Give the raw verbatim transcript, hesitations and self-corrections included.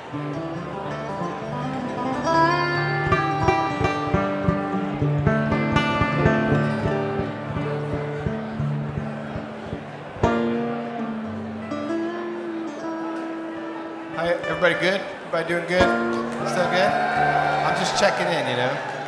Hi, everybody good? Everybody doing good? Still good? I'm just checking in, you know?